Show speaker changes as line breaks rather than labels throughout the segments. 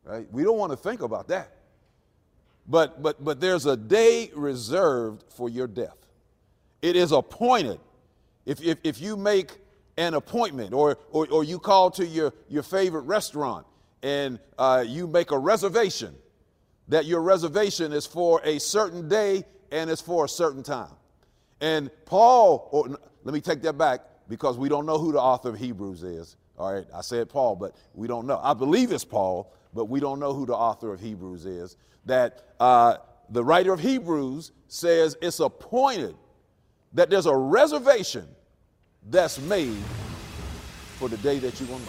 right? We don't want to think about that. But there's a day reserved for your death. It is appointed. If you make an appointment or you call to your favorite restaurant and you make a reservation, that your reservation is for a certain day and it's for a certain time. And Paul, let me take that back because we don't know who the author of Hebrews is. All right, I said Paul, but we don't know. I believe it's Paul, but we don't know who the author of Hebrews is. That the writer of Hebrews says it's appointed that there's a reservation that's made for the day that you're going to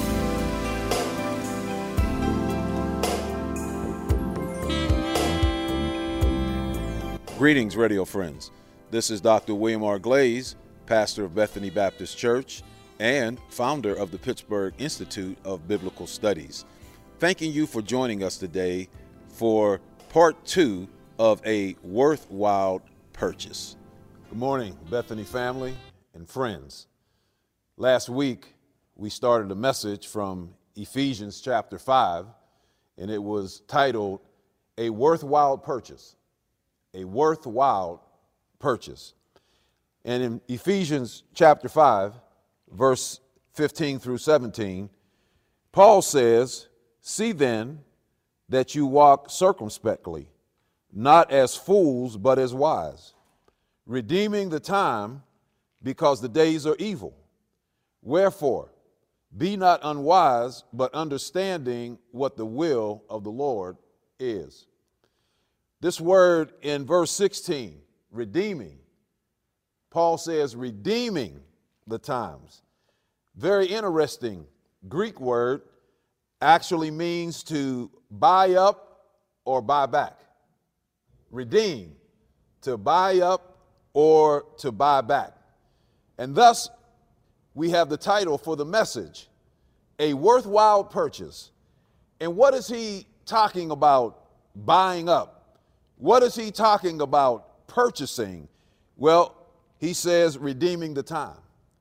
die. Greetings, radio friends. This is Dr. William R. Glaze, pastor of Bethany Baptist Church and founder of the Pittsburgh Institute of Biblical Studies. Thanking you for joining us today for part 2 of A Worthwhile Purchase. Good morning, Bethany family and friends. Last week, we started a message from Ephesians chapter 5, and it was titled, A Worthwhile Purchase. A Worthwhile Purchase. And in Ephesians chapter 5, verse 15 through 17, Paul says, "See then that you walk circumspectly, not as fools, but as wise, redeeming the time, because the days are evil. Wherefore, be not unwise, but understanding what the will of the Lord is." This word in verse 16, redeeming, Paul says redeeming the times. Very interesting Greek word, actually means to buy up or buy back. Redeem, to buy up or to buy back. And thus, we have the title for the message, A Worthwhile Purchase. And what is he talking about buying up? What is he talking about purchasing? Well, he says redeeming the time.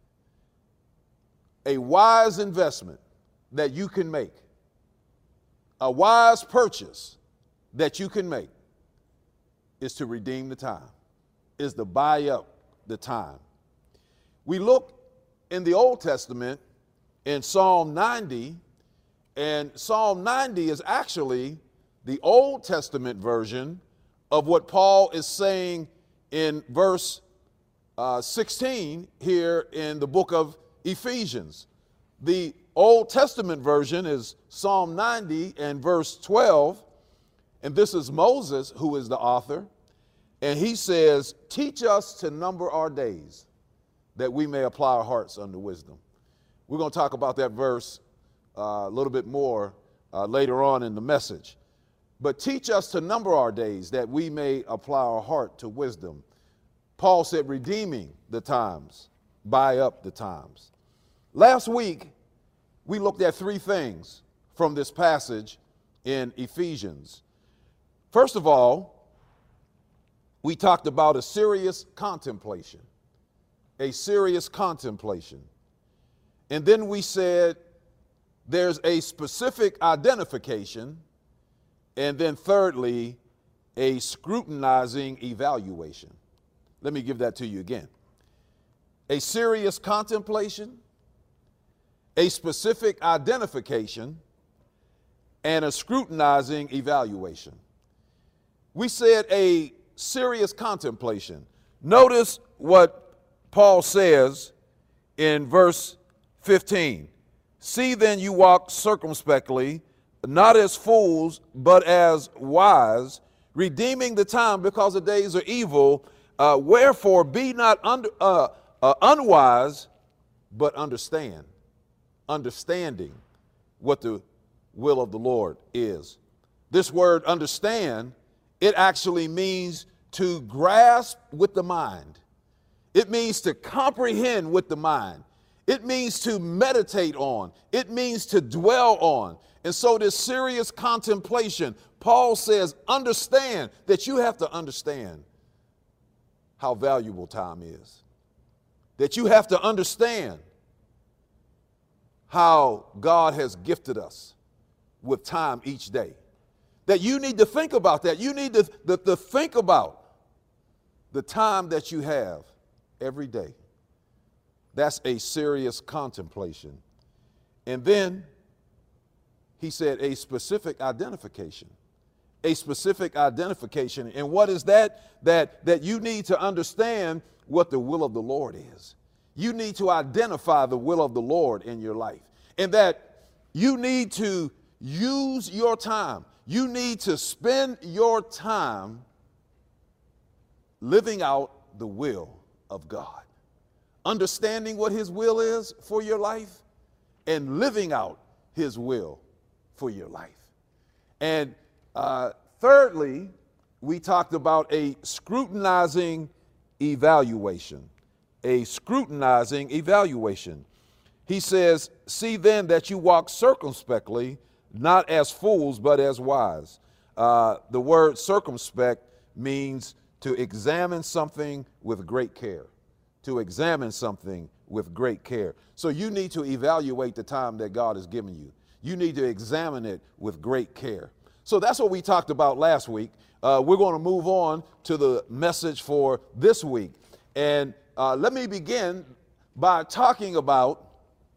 A wise investment that you can make. A wise purchase that you can make is to redeem the time, is to buy up the time. We look in the Old Testament in Psalm 90, and Psalm 90 is actually the Old Testament version of what Paul is saying in verse 16 here in the book of Ephesians. The Old Testament version is Psalm 90 and verse 12, and this is Moses who is the author, and he says, "Teach us to number our days, that we may apply our hearts unto wisdom." We're going to talk about that verse a little bit more later on in the message. But teach us to number our days, that we may apply our heart to wisdom. Paul said, redeeming the times, buy up the times. Last week, we looked at 3 things from this passage in Ephesians. First of all, we talked about a serious contemplation. A serious contemplation. And then we said there's a specific identification. And then thirdly, a scrutinizing evaluation. Let me give that to you again. A serious contemplation, a specific identification, and a scrutinizing evaluation. We said a serious contemplation. Notice what Paul says in verse 15. "See then you walk circumspectly, not as fools, but as wise, redeeming the time, because the days are evil. Wherefore be not unwise, but understanding what the will of the Lord is." This word understand, it actually means to grasp with the mind. It means to comprehend with the mind. It means to meditate on. It means to dwell on. And so this serious contemplation, Paul says, understand that you have to understand how valuable time is. That you have to understand how God has gifted us with time each day. That you need to think about that. You need to think about the time that you have every day. That's a serious contemplation. And then he said a specific identification. A specific identification. And what is that? That you need to understand what the will of the Lord is. You need to identify the will of the Lord in your life. And that you need to use your time. You need to spend your time living out the will of God. Understanding what his will is for your life and living out his will for your life. And thirdly, we talked about a scrutinizing evaluation. A scrutinizing evaluation. He says, see then that you walk circumspectly, not as fools, but as wise. The word circumspect means to examine something with great care. To examine something with great care. So you need to evaluate the time that God has given you. You need to examine it with great care. So that's what we talked about last week. We're going to move on to the message for this week. And let me begin by talking about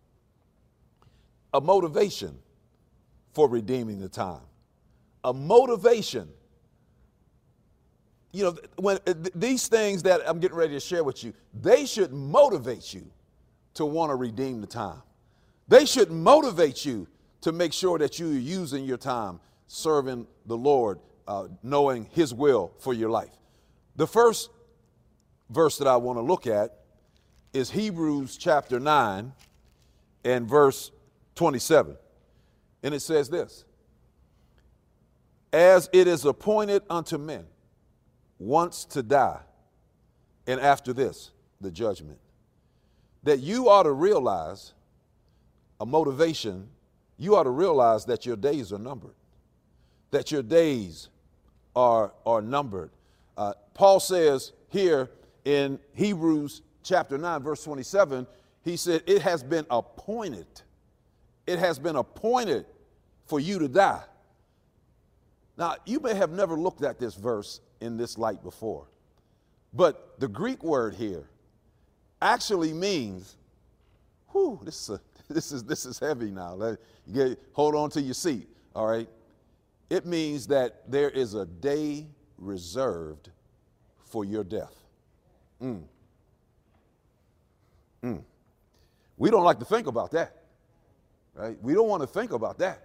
a motivation for redeeming the time. A motivation. You know, when these things that I'm getting ready to share with you, they should motivate you to want to redeem the time. They should motivate you to make sure that you're using your time serving the Lord, knowing his will for your life. The first verse that I want to look at is Hebrews chapter 9 and verse 27. And it says this: as it is appointed unto men once to die, and after this, the judgment. That you ought to realize a motivation. You ought to realize that your days are numbered. That your days are numbered. Paul says here in Hebrews chapter 9, verse 27, he said, it has been appointed. It has been appointed for you to die. Now, you may have never looked at this verse in this light before, but the Greek word here actually means, this is heavy now. Hold on to your seat, all right? It means that there is a day reserved for your death. We don't like to think about that, right? We don't want to think about that.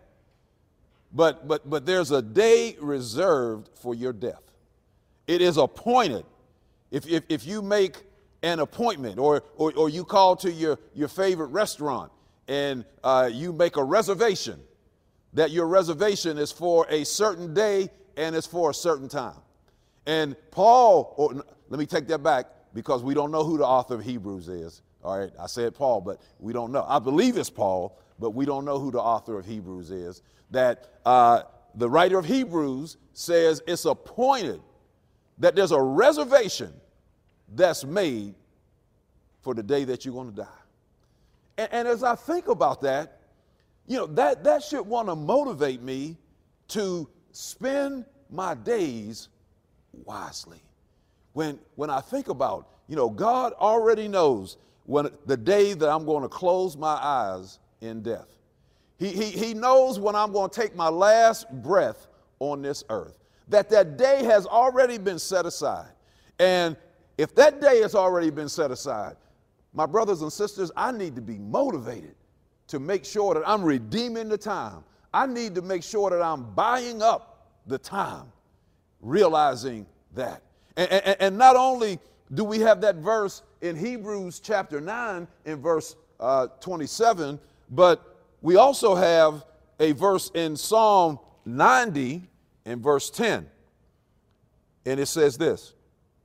But there's a day reserved for your death. It is appointed. If you make an appointment or you call to your favorite restaurant and you make a reservation, that your reservation is for a certain day and it's for a certain time. And Paul, let me take that back because we don't know who the author of Hebrews is. All right, I said Paul, but we don't know. I believe it's Paul, but we don't know who the author of Hebrews is. That the writer of Hebrews says it's appointed, that there's a reservation that's made for the day that you're going to die. And as I think about that, you know, that should want to motivate me to spend my days wisely. When I think about, you know, God already knows when the day that I'm going to close my eyes in death. He knows when I'm going to take my last breath on this earth. That day has already been set aside. And if that day has already been set aside, my brothers and sisters, I need to be motivated to make sure that I'm redeeming the time. I need to make sure that I'm buying up the time, realizing that. And not only do we have that verse in Hebrews chapter 9 in verse 27, but we also have a verse in Psalm 90 in verse 10. And it says this: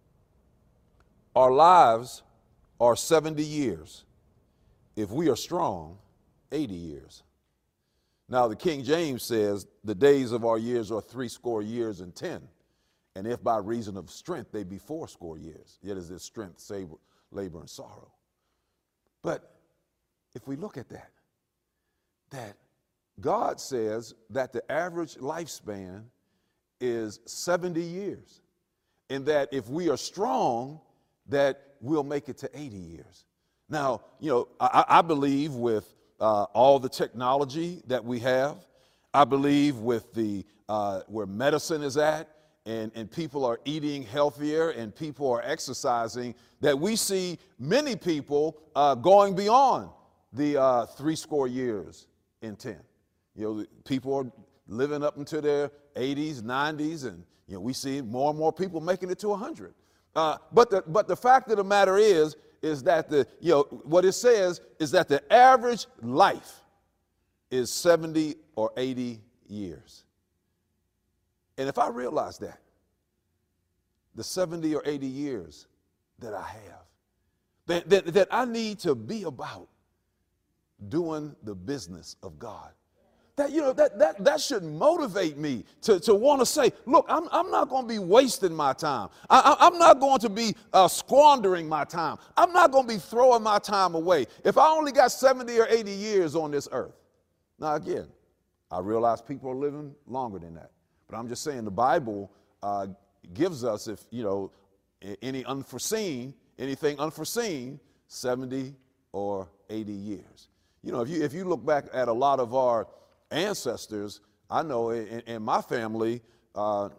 our lives are 70 years. If we are strong, 80 years. Now the King James says the days of our years are 80 years and 10. And if by reason of strength they be 80 years, yet is this strength, labor, and sorrow. But if we look at that God says that the average lifespan is 70 years, and that if we are strong, that we'll make it to 80 years. Now, I believe with all the technology that we have, I believe with the where medicine is at, and people are eating healthier and people are exercising, that we see many people going beyond the 80 years in 10. People are living up into their 80s, 90s, and we see more and more people making it to 100. But the fact of the matter is that what it says is that the average life is 70 or 80 years. And if I realize that, the 70 or 80 years that I have, that I need to be about doing the business of God, that should motivate me to want to say, look, I'm not going to be wasting my time. I'm not going to be squandering my time. I'm not going to be throwing my time away. If I only got 70 or 80 years on this earth. Now, again, I realize people are living longer than that. But I'm just saying the Bible gives us, if, anything unforeseen, 70 or 80 years. If you look back at a lot of our ancestors, I know in my family, the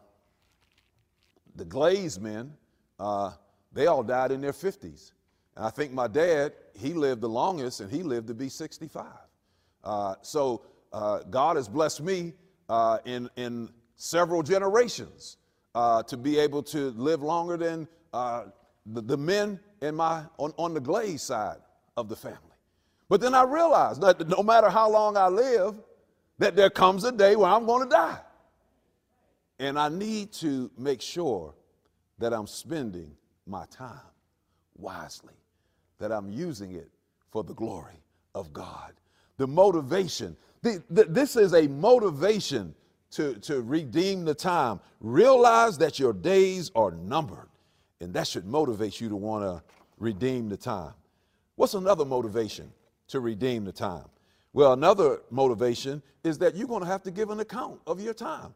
Glaze men, they all died in their 50s. And I think my dad, he lived the longest, and he lived to be 65. So God has blessed me in several generations to be able to live longer than the men on the Glaze side of the family. But then I realized that no matter how long I live, that there comes a day where I'm going to die. And I need to make sure that I'm spending my time wisely, that I'm using it for the glory of God. The motivation, this is a motivation to redeem the time. Realize that your days are numbered, and that should motivate you to want to redeem the time. What's another motivation to redeem the time? Well, another motivation is that you're going to have to give an account of your time.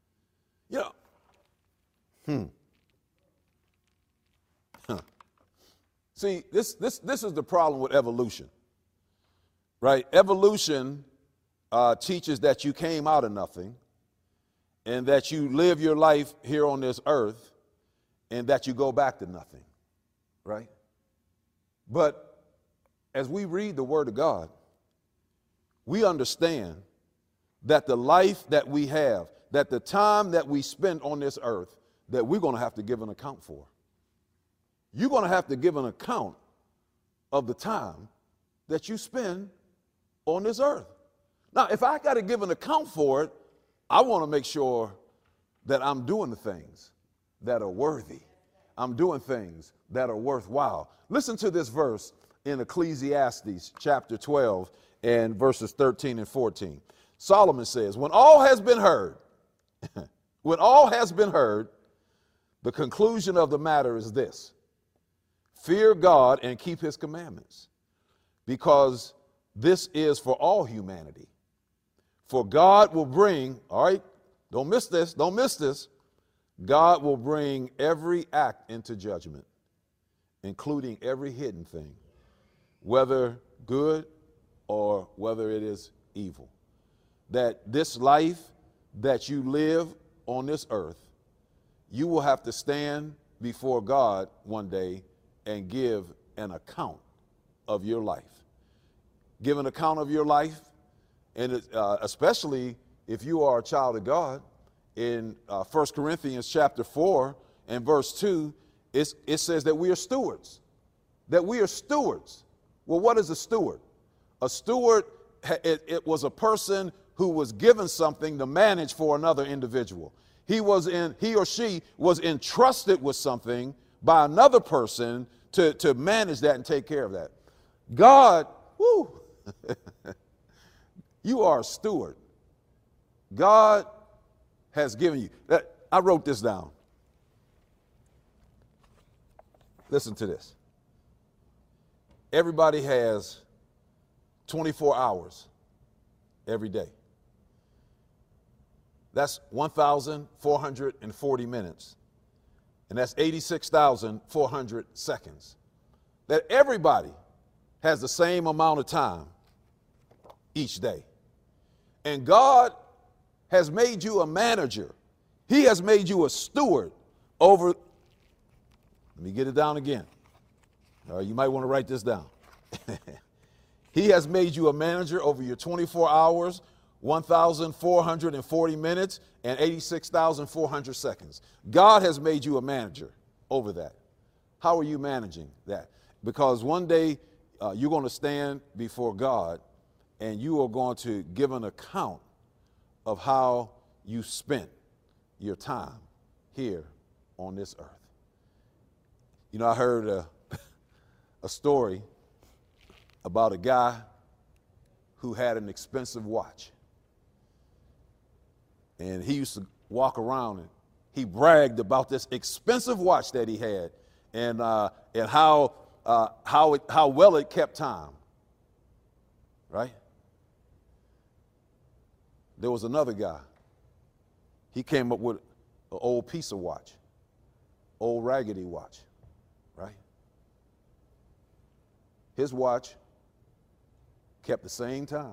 See, this is the problem with evolution, right? Evolution teaches that you came out of nothing, and that you live your life here on this earth, and that you go back to nothing, right? But as we read the Word of God, we understand that the life that we have, that the time that we spend on this earth, that we're going to have to give an account for. You're going to have to give an account of the time that you spend on this earth. Now, if I got to give an account for it, I want to make sure that I'm doing the things that are worthy. I'm doing things that are worthwhile. Listen to this verse in Ecclesiastes chapter 12 and verses 13 and 14. Solomon says, when all has been heard, the conclusion of the matter is this: fear God and keep his commandments, because this is for all humanity. For God will bring, all right, don't miss this, God will bring every act into judgment, including every hidden thing, whether good or whether it is evil. That this life that you live on this earth, you will have to stand before God one day and give an account of your life. Give an account of your life, and especially if you are a child of God. In 1 Corinthians chapter 4 and verse 2, it says that we are stewards. That we are stewards. Well, what is a steward? A steward, it was a person who was given something to manage for another individual. He or she was entrusted with something by another person to manage that and take care of that. God, you are a steward. God has given you. I wrote this down. Listen to this. Everybody has 24 hours every day. That's 1,440 minutes. And that's 86,400 seconds. That everybody has the same amount of time each day. And God has made you a manager. He has made you a steward over. Let me get it down again. You might want to write this down. He has made you a manager over your 24 hours, 1,440 minutes, and 86,400 seconds. God has made you a manager over that. How are you managing that? Because one day you're going to stand before God and you are going to give an account of how you spent your time here on this earth. You know, I heard a story about a guy who had an expensive watch. And he used to walk around and he bragged about this expensive watch that he had and how well it kept time. Right? There was another guy. He came up with an old piece of watch, old raggedy watch, right? His watch kept the same time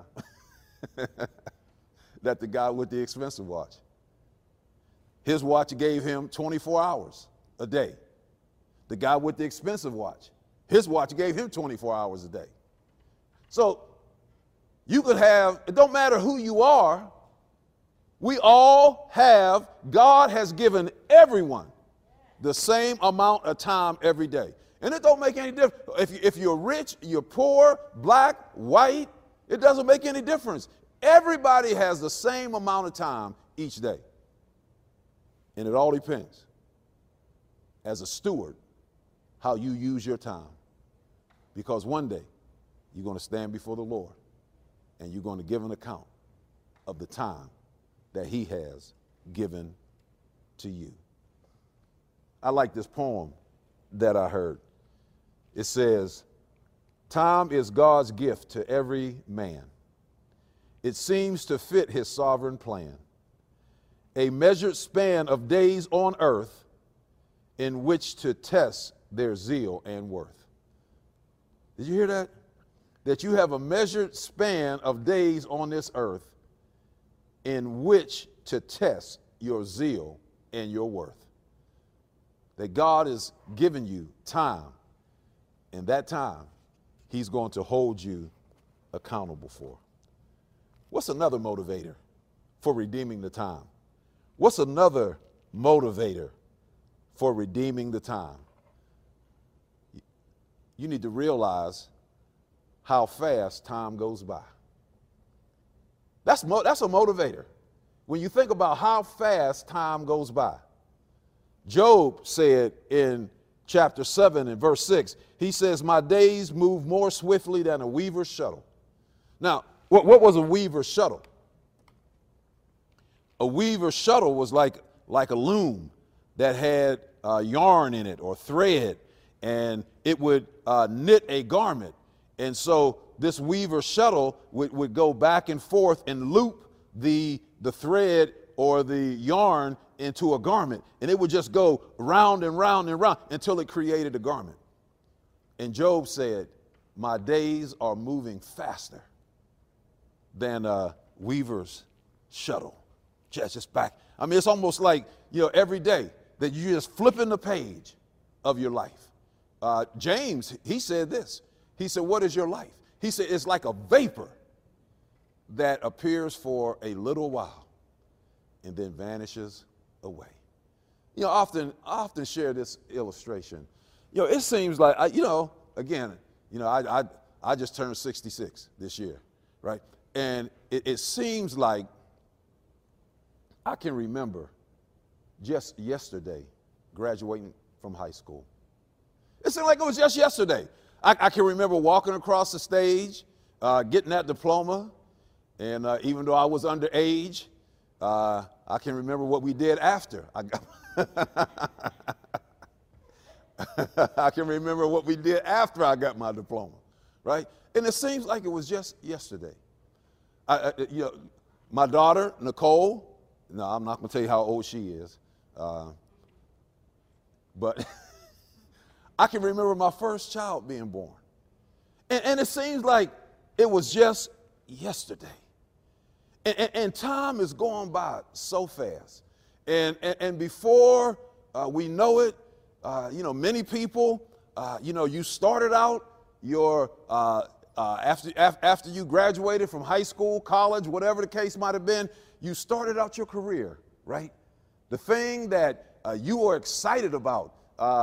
that the guy with the expensive watch. His watch gave him 24 hours a day. The guy with the expensive watch, his watch gave him 24 hours a day. So you could have, it don't matter who you are, we all have, God has given everyone the same amount of time every day. And it don't make any difference. If you're rich, you're poor, black, white, it doesn't make any difference. Everybody has the same amount of time each day. And it all depends, as a steward, how you use your time. Because one day, you're going to stand before the Lord, and you're going to give an account of the time that he has given to you. I like this poem that I heard. It says, "Time is God's gift to every man. It seems to fit his sovereign plan. A measured span of days on earth in which to test their zeal and worth." Did you hear that? That you have a measured span of days on this earth in which to test your zeal and your worth. That God has given you time, and that time he's going to hold you accountable for. What's another motivator for redeeming the time? What's another motivator for redeeming the time? You need to realize how fast time goes by. That's a motivator. When you think about how fast time goes by. Job said in chapter 7 and verse 6, he says, "My days move more swiftly than a weaver's shuttle." Now, what was a weaver's shuttle? A weaver's shuttle was like a loom that had yarn in it or thread, and it would knit a garment. And so this weaver's shuttle would go back and forth and loop the thread or the yarn into a garment. And it would just go round and round and round until it created a garment. And Job said, "My days are moving faster than a weaver's shuttle." Just back. I mean, it's almost like, every day that you're just flipping the page of your life. James, he said this. He said, "What is your life?" He said, "It's like a vapor that appears for a little while and then vanishes away." I often share this illustration. It seems like, I just turned 66 this year, right? And it seems like I can remember just yesterday graduating from high school. It seemed like it was just yesterday. I can remember walking across the stage, getting that diploma, and even though I was underage, I can remember what we did after. I can remember what we did after I got my diploma, right? And it seems like it was just yesterday. My daughter, Nicole, No, I'm not going to tell you how old she is. But I can remember my first child being born. And it seems like it was just yesterday. And time is going by so fast. And before we know it, many people, you started out your, after you graduated from high school, college, whatever the case might have been, you started out your career, right? The thing that you were excited about,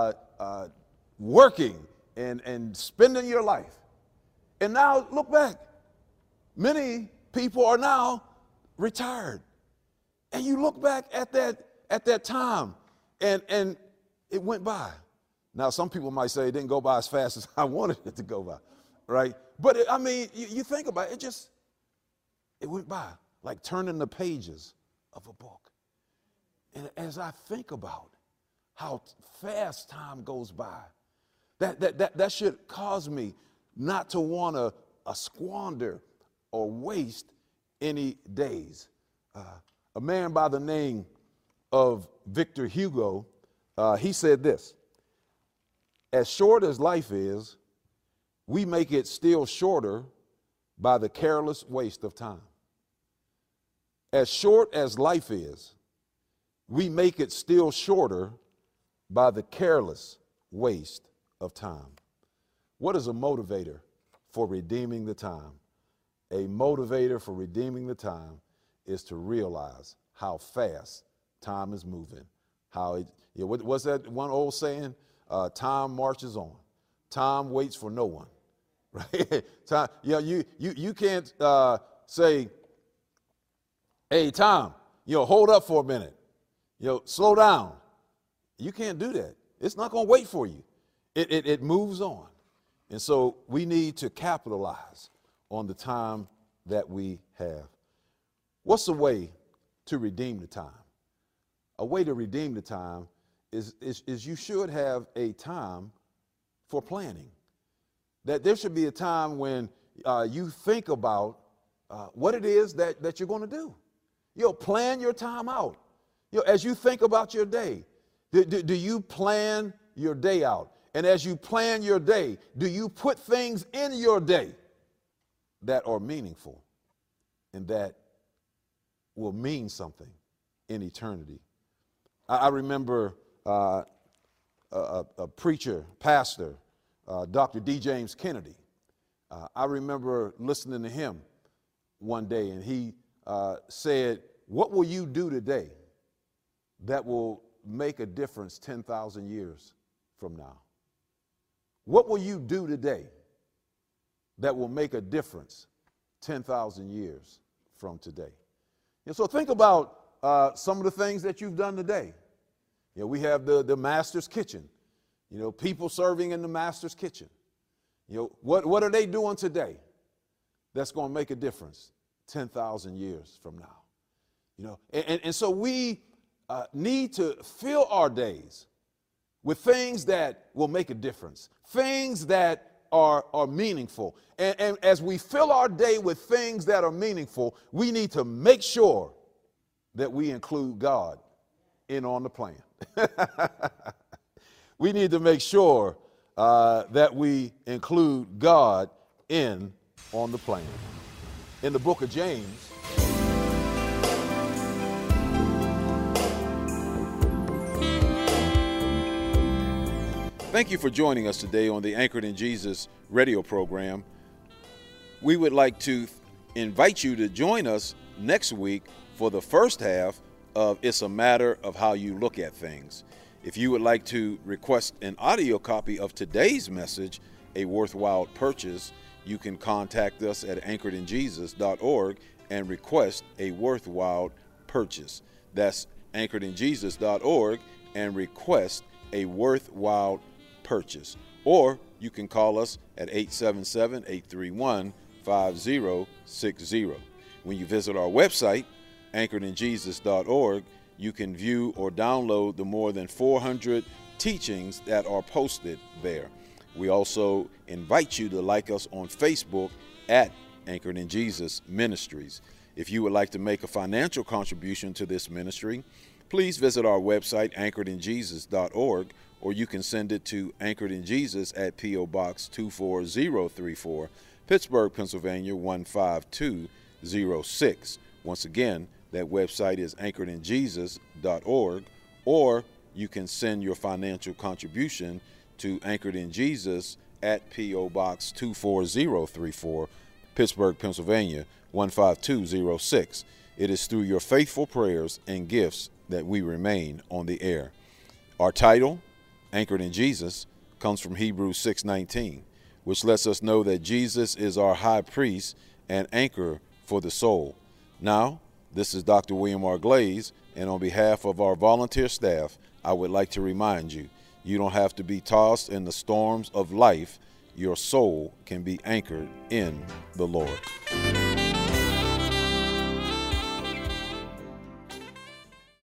working and spending your life. And now look back. Many people are now retired. And you look back at that time and it went by. Now, some people might say it didn't go by as fast as I wanted it to go by, right? But you think about it, it went by like turning the pages of a book. And as I think about how fast time goes by, that should cause me not to want to squander or waste any days. A man by the name of Victor Hugo, he said this: as short as life is, we make it still shorter by the careless waste of time. As short as life is, we make it still shorter by the careless waste of time. What is a motivator for redeeming the time? A motivator for redeeming the time is to realize how fast time is moving. What's that one old saying? Time marches on. Time waits for no one. Right? Time. You can't say, "Hey, time, hold up for a minute. Slow down." You can't do that. It's not going to wait for you. It moves on. And so we need to capitalize on the time that we have. What's the way to redeem the time? A way to redeem the time is you should have a time for planning. That there should be a time when you think about what it is that you're going to do. Plan your time out. As you think about your day, do you plan your day out? And as you plan your day, do you put things in your day that are meaningful and that will mean something in eternity? I remember a preacher, pastor, Dr. D. James Kennedy. I remember listening to him one day, and he said, "What will you do today that will make a difference 10,000 years from now?" What will you do today that will make a difference 10,000 years from today? And so think about some of the things that you've done today. We have the master's kitchen, people serving in the master's kitchen. What are they doing today that's going to make a difference 10,000 years from now? And so we need to fill our days with things that will make a difference, things that are meaningful. And as we fill our day with things that are meaningful, we need to make sure that we include God in on the plan. We need to make sure that we include God in on the plan. In the book of James, thank you for joining us today on the Anchored in Jesus radio program. We would like to invite you to join us next week for the first half of It's a Matter of How You Look at Things. If you would like to request an audio copy of today's message, A Worthwhile Purchase, you can contact us at anchoredinjesus.org and request a worthwhile purchase. That's anchoredinjesus.org and request a worthwhile purchase. Or you can call us at 877-831-5060. When you visit our website, anchoredinjesus.org, you can view or download the more than 400 teachings that are posted there. We also invite you to like us on Facebook at Anchored in Jesus Ministries. If you would like to make a financial contribution to this ministry, please visit our website, anchoredinjesus.org, or you can send it to Anchored in Jesus at P.O. Box 24034, Pittsburgh, Pennsylvania 15206. Once again, that website is anchoredinjesus.org, or you can send your financial contribution to Anchored in Jesus at P.O. Box 24034, Pittsburgh, Pennsylvania 15206. It is through your faithful prayers and gifts that we remain on the air. Our title, Anchored in Jesus, comes from Hebrews 6:19, which lets us know that Jesus is our high priest and anchor for the soul. Now, this is Dr. William R. Glaze, and on behalf of our volunteer staff, I would like to remind you, you don't have to be tossed in the storms of life. Your soul can be anchored in the Lord.